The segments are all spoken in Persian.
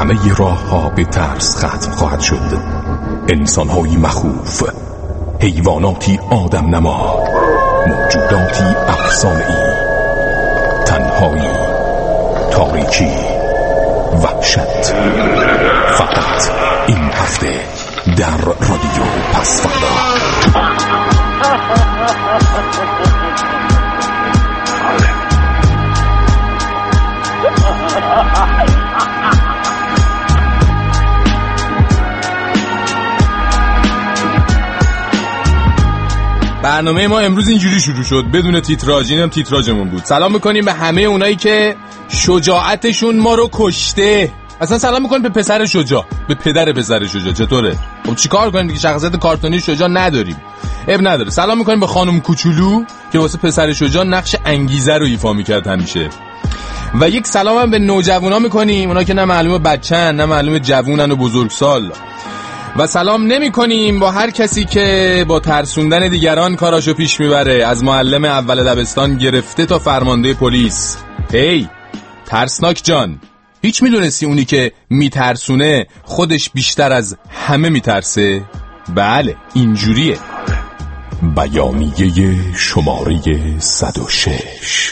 همه راه ها به ترس ختم خواهد شد. انسان های مخوف، حیواناتی آدم نما، موجوداتی افسانه‌ای، تنهایی، تاریکی، وحشت. فقط این هفته در رادیو پس‌فردا. برنامه ما امروز اینجوری شروع شد، بدون تیتراژ. اینم تیتراژمون بود. سلام میکنیم به همه اونایی که شجاعتشون ما رو کشته. اصلا سلام میکنیم به پسر شجاع، به پدر پسر شجاع. چطوره؟ خب چیکار کنیم دیگه؟ شخصیت کارتونی شجاع نداریم، اب نداره. سلام میکنیم به خانم کوچولو که واسه پسر شجاع نقش انگیزه رو ایفا میکرد همیشه. و یک سلام هم به نوجوانا میکنیم، اونا که نه معلومه بچه‌ن نه معلومه جوونن و بزرگسال. و سلام نمی کنیم با هر کسی که با ترسوندن دیگران کاراشو پیش میبره، از معلم اول دبستان گرفته تا فرمانده پلیس. هی ترسناک جان، هیچ میدونستی اونی که میترسونه خودش بیشتر از همه میترسه؟ بله اینجوریه. بیانیه شماره 106.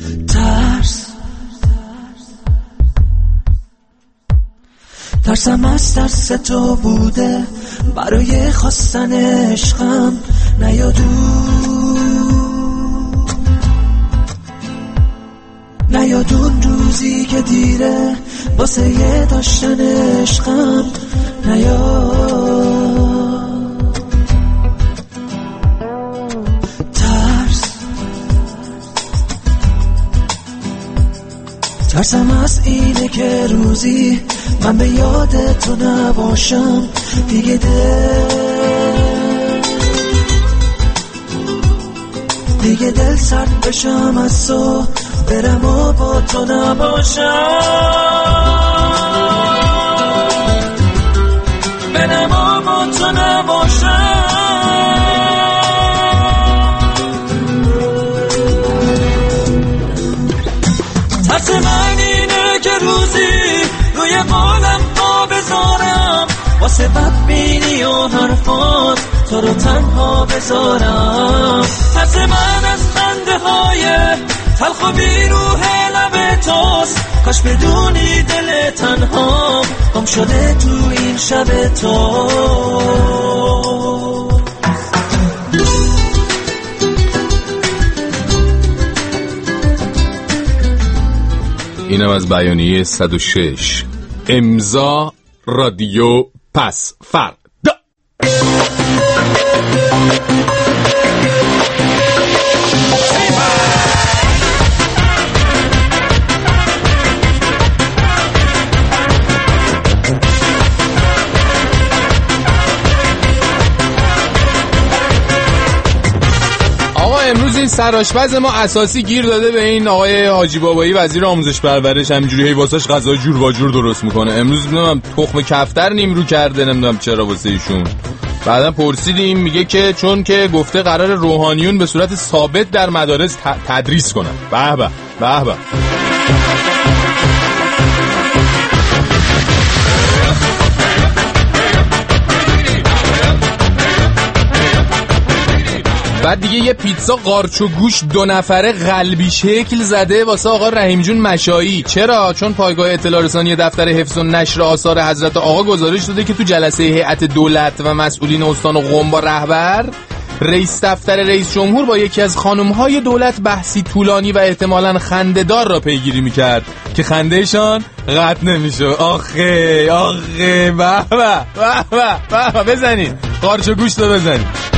ترسم از ترس تو بوده برای خواستن عشقم، نیاد اون روزی که دیره واسه یه داشتن عشقم، نیاد. ترسم از اینه که روزی من به یاد تو نباشم دیگه، دل سرد بشم از تو برم و با تو نباشم. ترس من اینه که روزی روی قالم پا بذارم، واسه بدبینی و حرفات تو رو تنها بذارم. ترس من از خنده های تلخ و بیروح لب توست، کاش بدونی دل تنها گم شده تو این شب تو. اینم از بیانیه 106. امضا رادیو پس‌فردا. امروز این سرآشپز ما اساسی گیر داده به این آقای حاجی بابایی وزیر آموزش پرورش، همینجوری هی واسش غذا جور با جور درست میکنه. امروز نمیدونم تخم کفتر نیمرو کرده، نمیدونم چرا واسه ایشون. بعدا پرسیدیم میگه که چون که گفته قرار روحانیون به صورت ثابت در مدارس تدریس کنن. به به به به. بعد دیگه یه پیتزا قارچ و گوش 2 نفره قلبی شکل زده واسه آقا رحیم جون مشایی. چرا؟ چون پایگاه اطلاع رسانی دفتر حفظ و نشر آثار حضرت آقا گزارش داده که تو جلسه هیئت دولت و مسئولین استان و قم با رهبر، رئیس دفتر رئیس جمهور با یکی از خانم‌های دولت بحثی طولانی و احتمالاً خنده‌دار را پیگیری می‌کرد که خندهشان قطع نمیشه. آخه به به بزنید قارچ و گوشت رو بزنید.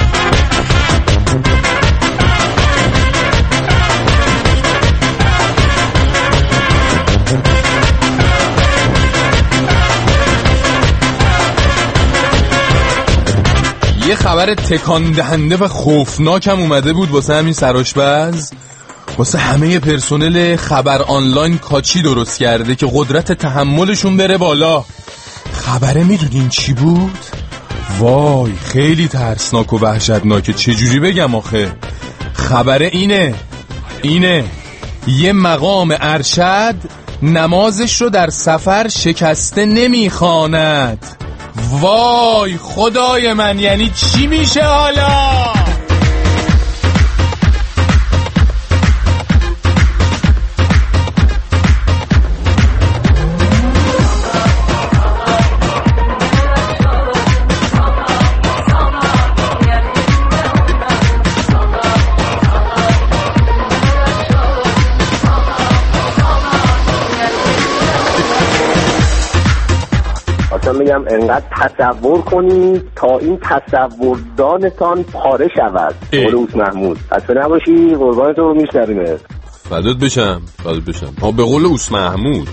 یه خبر تکان دهنده و خوفناک هم اومده بود واسه همین سرآشپز. واسه همه پرسنل خبر آنلاین کاچی درست کرده که قدرت تحملشون بره بالا. خبره میدونین چی بود؟ وای خیلی ترسناک و وحشتناکه. چجوری بگم آخه؟ خبره اینه یه مقام ارشد نمازش رو در سفر شکسته نمیخواند. وای خدای من، یعنی چی میشه حالا؟ میگم انقدر تصور کنید تا این تصوردانتان پاره شود. قولوس محمود اصلا نباشی، قربانتون رو میشنویم. فدات بشم. به قول اوس محمود.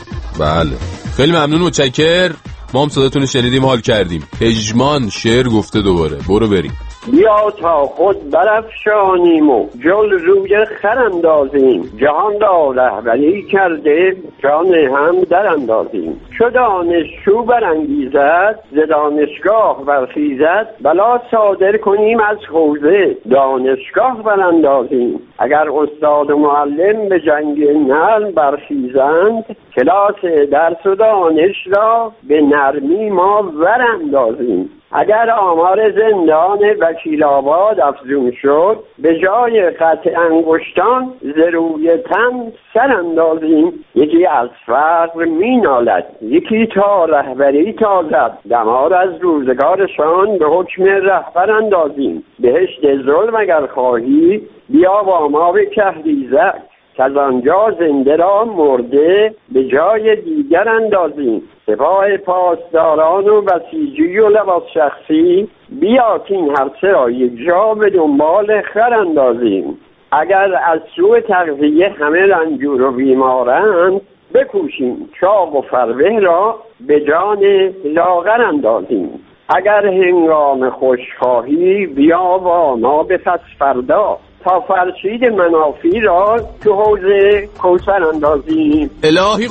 بله خیلی ممنون، متشکر. ما هم صداتون رو شنیدیم، حال کردیم. پژمان شعر گفته دوباره، برو بریم. بیا تا خود برافشانیم و جل روی خر اندازیم، جهان را رهبری کرده جان هم در اندازیم. چو دانشجو برانگیزد ز دانشگاه برخیزد، بلا صادر کنیم از حوزه دانشگاه براندازیم. اگر استاد و معلم به جنگ نرم برخیزند، کلاس درس و دانش را به نرمی ما وراندازیم. اگر آمار زندان وکیل آباد افزون شد، به جای خط انگشتان ز روی تن سر اندازیم. یکی از فقر می نالد، یکی تا رهبری تازد، دمار از روزگارشان به حکم رهبر اندازیم. بهشت ظلم اگر خواهی بیا با ما به کهریزک، که از آنجا زنده را مرده به جای دیگر اندازیم. سپاه پاسداران و بسیجی و لباس شخصی، بیا این هر سه را یک جا به دنبال خر اندازیم. اگر از سوء تغذیه همه رنجور و بیمارند، بکوشیم چاق و فربه را به جان لاغر اندازیم. اگر هنگام خوشخواهی بیا با ما به پس فردا، تا فرشید منافی را تو حوض کوثر اندازیم. الهی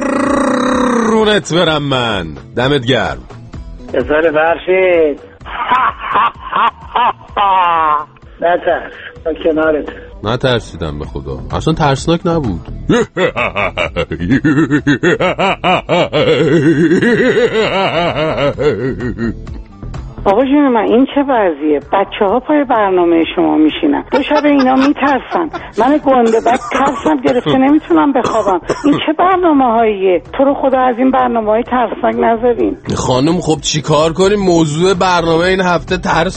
قرونت برم من. دمت گرم. پسر فرشید نترس، کنارت. نترسیدم به خدا، اصلا ترسناک نبود. آقا جون من، این چه وضعیه؟ بچه ها پای برنامه شما میشینن، دو شب اینا میترسن، من گنده بعد ترسم گرفته نمیتونم بخوابم. این چه برنامه هاییه؟ تو رو خدا از این برنامه های ترسناک نذارین. خانم خب چی کار کنیم؟ موضوع برنامه این هفته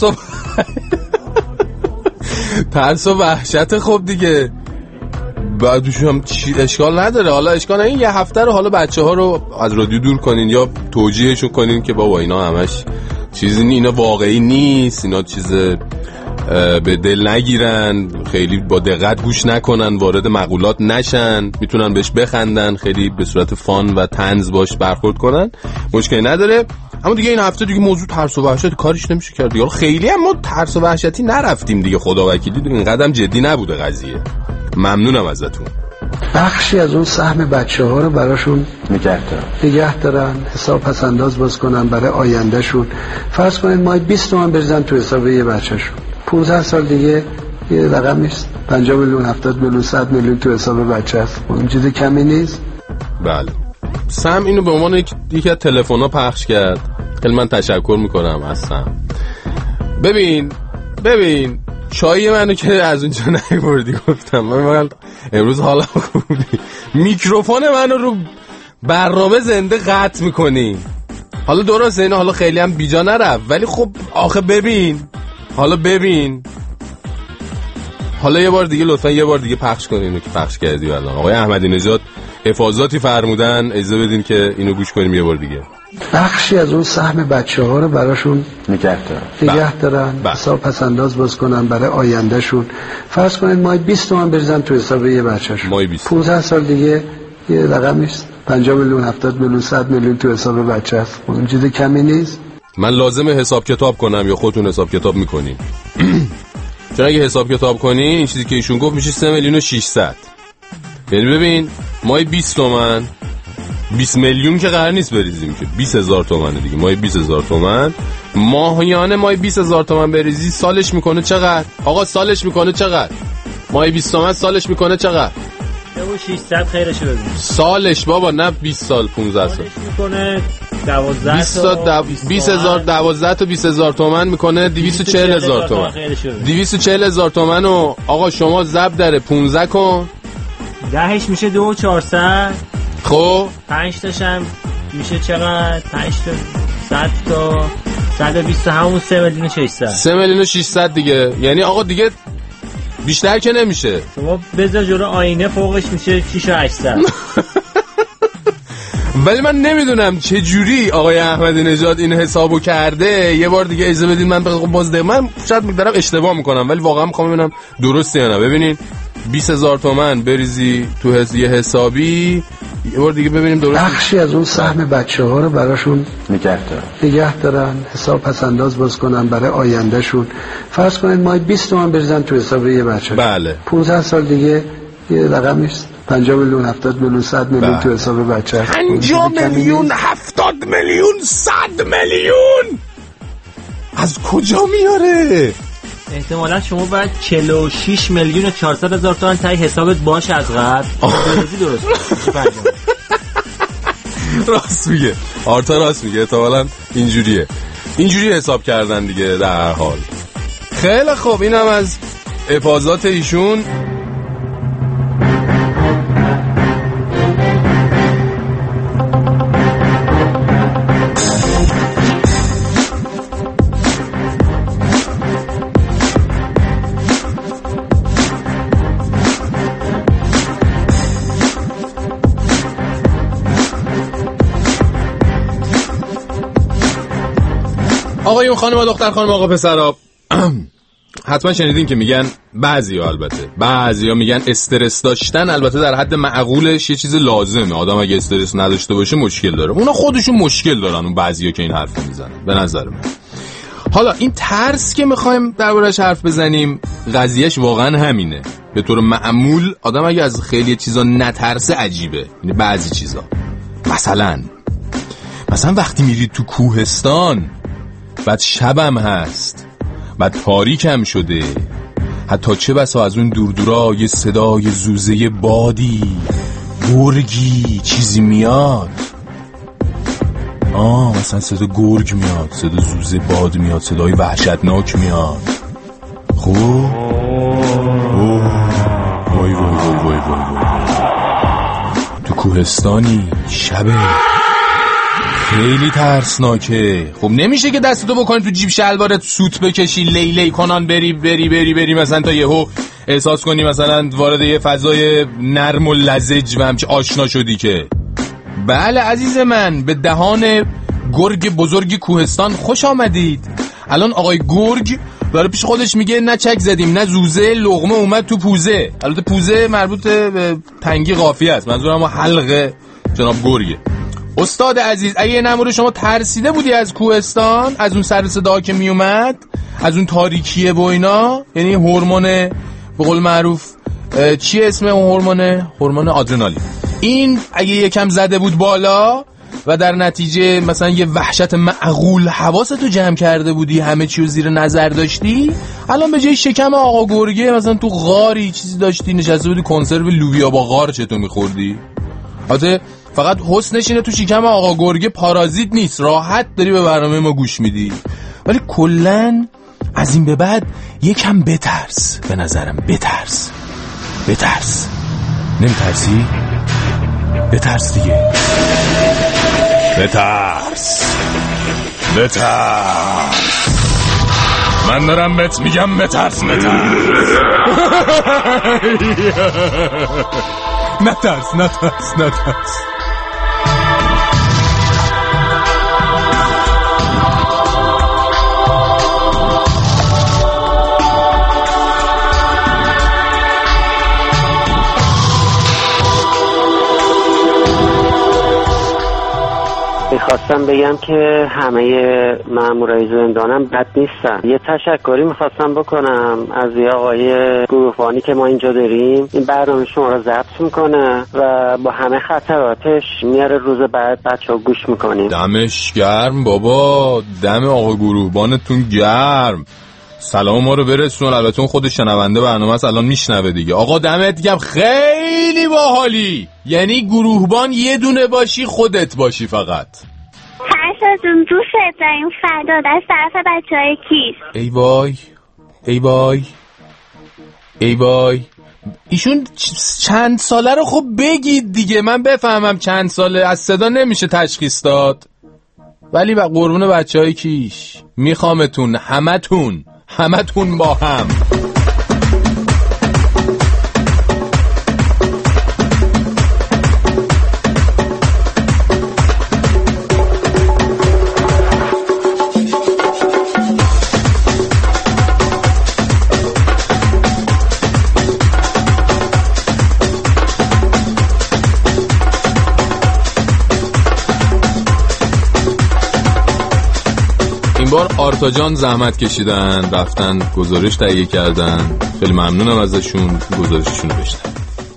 ترس و وحشت. خب دیگه بعدش هم اشکال نداره. حالا اشکال این یه هفته رو حالا بچه ها رو از رادیو دور کنین یا توجیهشون کنین که بابا اینا همش چیزی اینا واقعی نیست، اینا چیز به دل نگیرن، خیلی با دقت گوش نکنن، وارد مقولات نشن، میتونن بهش بخندن، خیلی به صورت فان و طنز باش برخورد کنن، مشکلی نداره. اما دیگه این هفته دیگه موضوع ترس و وحشت کارش نمیشه کرد دیگه. خیلی هم ما ترس و وحشتی نرفتیم دیگه، خدا وکیلی این قدم جدی نبوده قضیه. ممنونم ازتون. بخشی از اون سهم بچه ها رو براشون نگه دارن، حساب پس انداز باز کنن برای آیندهشون. فرض کنید ماهی 20 تومن بریزن تو حساب یه بچه‌شون، 15 سال دیگه یه رقم نیست، 50 میلیون 70 میلیون 100 میلیون تو حساب بچه است. اون چیز کمی نیست. بله سم اینو به عنوان یکی از تلفن‌ها پخش کرد. خیلی من تشکر میکنم از سم. ببین چای منو که از اونجا نیوردی، گفتم من امروز حالا خوبی، میکروفون منو رو برنامه زنده قطع میکنی. حالا درسته اینو حالا خیلی هم بیجا نرفت، ولی خب آخه ببین حالا یه بار دیگه لطفا یه بار دیگه پخش کنین اینو که پخش کردی. الان آقای احمدی نژاد حفاظاتی فرمودن، اجازه بدین که اینو گوش کنیم یه بار دیگه. بخشی از اون سهم بچه ها رو براشون نگه دارن، حساب پس انداز باز کنن برای آیندهشون. فرض کنید ماهی 20 تومن بریزن تو حساب یه بچه‌شون، 15 سال دیگه یه رقم نیست، 50 میلیون 70 میلیون 100 میلیون تو حساب بچه است. اون چیز کمی نیست. من لازمه حساب کتاب کنم یا خودتون حساب کتاب میکنین؟ چون اگه حساب کتاب کنین این چیزی که ایشون گفت میشه 3 میلیون و 600. یعنی ببین ماهی 20 تومن 20 میلیون که قرار نیست بریزیم که 20,000 تومنه دیگه. ماهی 20,000 تومن ماهیانه، ماهی 20,000 تومن بریزی سالش میکنه چقدر؟ آقا سالش میکنه چقدر؟ ماهی 20 تومن سالش میکنه چقدر؟ 2600 خیرشو ببین. سالش بابا نه 20 سال 15 سال میکنه 12 20000 12 تا 20000 تومان میکنه 240000 تومان 240000 تومان و آقا شما ضرب در 15 کن 10ش میشه 2400 خب 5 تاشم میشه چقدر 5 تا 100 تا 120 همون 3,600,000 دیگه. یعنی آقا دیگه بیشتر که نمیشه. شما بذار جلو آینه فوقش میشه 6,800. ولی من نمیدونم چه جوری آقای احمدی نژاد این حسابو کرده. یه بار دیگه اجازه بدین من باز من شاید میگم اشتباه میکنم ولی واقعا میخوام ببینم درسته یا نه. ببینین 20,000 تومان بریزی تو یه حسابی یه بار دیگه ببینیم درسته. بخشی از اون سهم بچه‌ها رو براشون نگه دارن حساب پس انداز باز کنن برای آیندهشون. فرض کنید ما 20 تومن بریزن تو حساب یه بچه. بله 15 سال دیگه یه رقم نیست 50 میلیون 70 میلیون 100 میلیون تو حساب بچه. 50 میلیون 70 میلیون 100 میلیون از کجا میاره؟ احتمالا شما باید 46,400,000 تومان تای حسابت باشه از قبل. درست راست میگه آرتا، راست میگه. احتمالاً اینجوری حساب کردن دیگه. در هر حال خیلی خوب، اینم از افاضات ایشون. آقایون خانم دختر خانم آقا پسرا، حتما شنیدین که میگن بعضیا میگن استرس داشتن البته در حد معقولش یه چیز لازمه. آدم اگه استرس نداشته باشه مشکل داره. اونا خودشون مشکل دارن اون بعضیا که این حرف میزنن به نظر من. حالا این ترس که میخوایم دربارش حرف بزنیم قضیهش واقعا همینه. به طور معمول آدم اگه از خیلی چیزا نترسه عجیبه. یعنی بعضی چیزا مثلا وقتی میرید تو کوهستان بعد شبم هست بعد تاریکم شده، حتی چه بسا از اون دور یه صدای زوزه بادی گرگی چیزی میاد. مثلا صدا گرگ میاد، صدا زوزه باد میاد، صدای وحشتناک میاد. خب وای تو کوهستانی شبه خیلی ترسناکه. خب نمیشه که دستتو بکنی تو جیب شلوارت سوت بکشی لیلی کنان بری مثلا تا یهو احساس کنی مثلا وارد یه فضای نرم و لزج و همچه آشنا شدی که. بله عزیز من، به دهان گرگ بزرگ کوهستان خوش آمدید. الان آقای گرگ داره پیش خودش میگه نه چک زدیم نه زوزه، لقمه اومد تو پوزه. البته پوزه مربوط به تنگی قافیه است، منظورم ما حلقه جناب گرگه. استاد عزیز اگه نموره شما ترسیده بودی از کوهستان، از اون سر صدا که می اومد، از اون تاریکیه و اینا، یعنی هورمون به قول معروف چیه اسم اون هورمون آدرنالین، این اگه یکم زده بود بالا و در نتیجه مثلا یه وحشت معقول حواستو جمع کرده بودی، همه چیو زیر نظر داشتی، الان به جای شکم آقا گرگه مثلا تو غاری چیزی داشتی نشسته بودی کنسرو لوبیا با غار چطور میخوردی. البته فقط حسنش اینه تو شکم آقا گرگه پارازیت نیست، راحت داری به برنامه ما گوش میدی. ولی کلن از این به بعد یکم بترس، به نظرم بترس. نمیترسی؟ بترس دیگه. بترس. من دارم بهت میگم بترس. نترس. میخواستم بگم که همه مامورای زندانم بد نیستن. یه تشکری میخواستم بکنم از یه آقای گروهبانی که ما اینجا داریم. این برنامه شما رو ضبط میکنه و با همه خطراتش میاره، روز بعد بچه‌ها گوش میکنیم. دمش گرم بابا، دم آقا گروهبانتون گرم. سلام ما رو برسون. البته اون خود شنونده برنامه است، الان میشنوه دیگه. آقا دمت گرم، خیلی باحالی. یعنی گروهبان یه دونه باشی، خودت باشی فقط. فرشاد جون دوست داریم، فرداد از طرف بچهای کیس. ای وای ای وای ای وای. ایشون چند ساله رو خب بگید دیگه، من بفهمم چند ساله. از صدا نمیشه تشخیص داد. ولی با قربون بچهای کیش میخوامتون همتون با هم. این بار آرتا جان زحمت کشیدن، رفتن گزارش تهیه کردن. خیلی ممنونم ازشون، گزارششون رو بشنویم.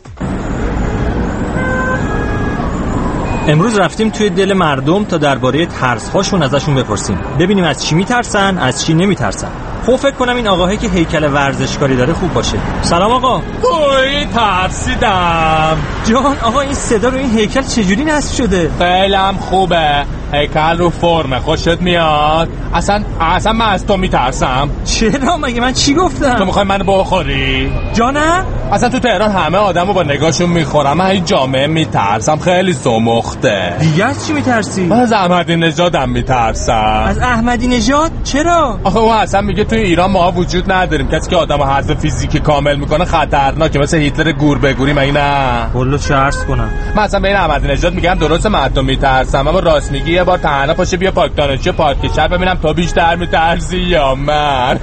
امروز رفتیم توی دل مردم تا درباره ترس‌هاشون ازشون بپرسیم، ببینیم از چی میترسن، از چی نمیترسن. خب فکر کنم این آقاهی که هیکل ورزشکاری داره خوب باشه. سلام آقا. اوی ترسیدم. جان آقا این صدا رو این هیکل چجوری نصب شده؟ خیلی خوبه، هیکل رو فرمه، خوشت میاد؟ اصلا من از تو میترسم. چرا؟ مگه من چی گفتم؟ تو میخوای منو بخوری؟ جانم؟ اصلا تو تهران همه آدمو با نگاهشون میخورم، من این جامعه میترسم، خیلی زمخته. دیگه از چی میترسی؟ من از احمدی نژادم میترسم. از احمدی نژاد؟ چرا؟ آخه اون اصلا میگه توی ایران ما وجود نداریم، کسی که آدمو حذف فیزیکی کامل میکنه خطرناکه، مثل هیتلر گور بگوری. مگه نه؟ والله چه عرض کنم، من اصلا به این احمدی نژاد میگم درسته من تو میترسم، اما راست میگی یه بار تنها پاشه بیا پارک دانشجو پارک شهر ببینم تو بیشتر میترسی یا من.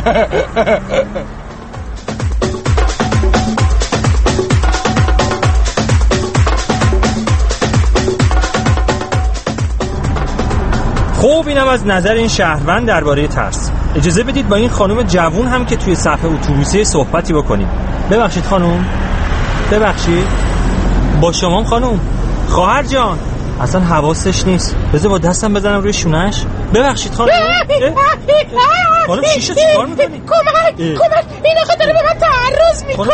خب اینم از نظر این شهروند درباره ترس. اجازه بدید با این خانم جوون هم که توی صفحه اتوبوسی صحبتی بکنیم. ببخشید خانم. ببخشید. با شما خانم. خواهر جان. اصلا حواسش نیست. بذار با دستم بزنم روی شونش. ببخشید خانم. خانم چیشه چیکار میکنی؟ کمک این آقا داره به من تعرض میکنه.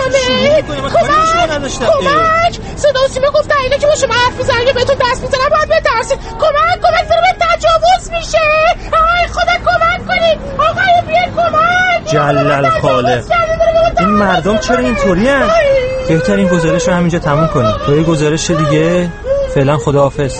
کمک صدا و سیما گفت اینا که با شما حرف میزنن یا بهتون دست میزنن باید بترسید. کمک داره به تجاوز میشه. ای خدا کمک کنید آقای بیاد کمک. جلل خالق این مردم چرا اینطوری هست؟ بهترین گزارش رو همینجا تموم کنیم تا یه گزارش دیگه. فعلا خداحافظ.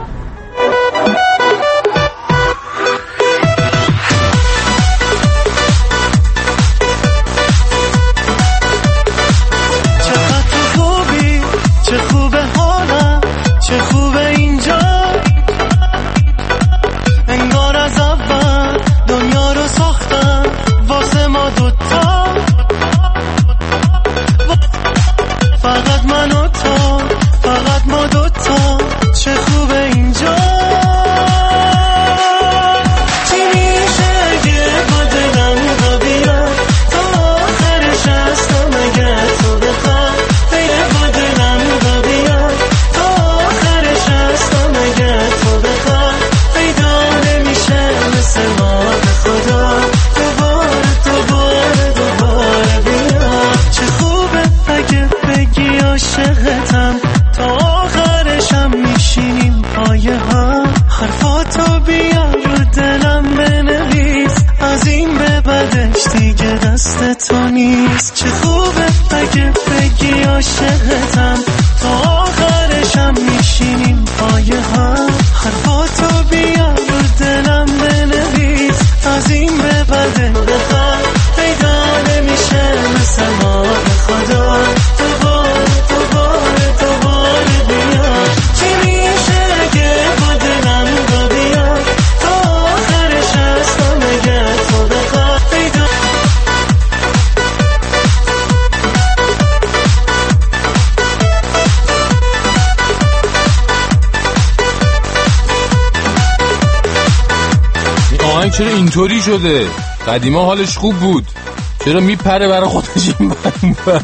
چرا اینطوری شده؟ قدیما حالش خوب بود، چرا میپره برای خودش این بند؟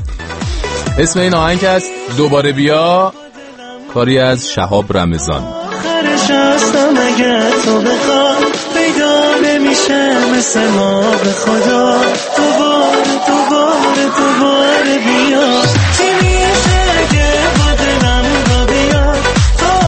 اسم این آهنگ هست دوباره بیا، کاری از شهاب رمضان. آخرش هستم اگه تو بخواه پیدا نمی میشه مثل ما به خدا دوباره بیا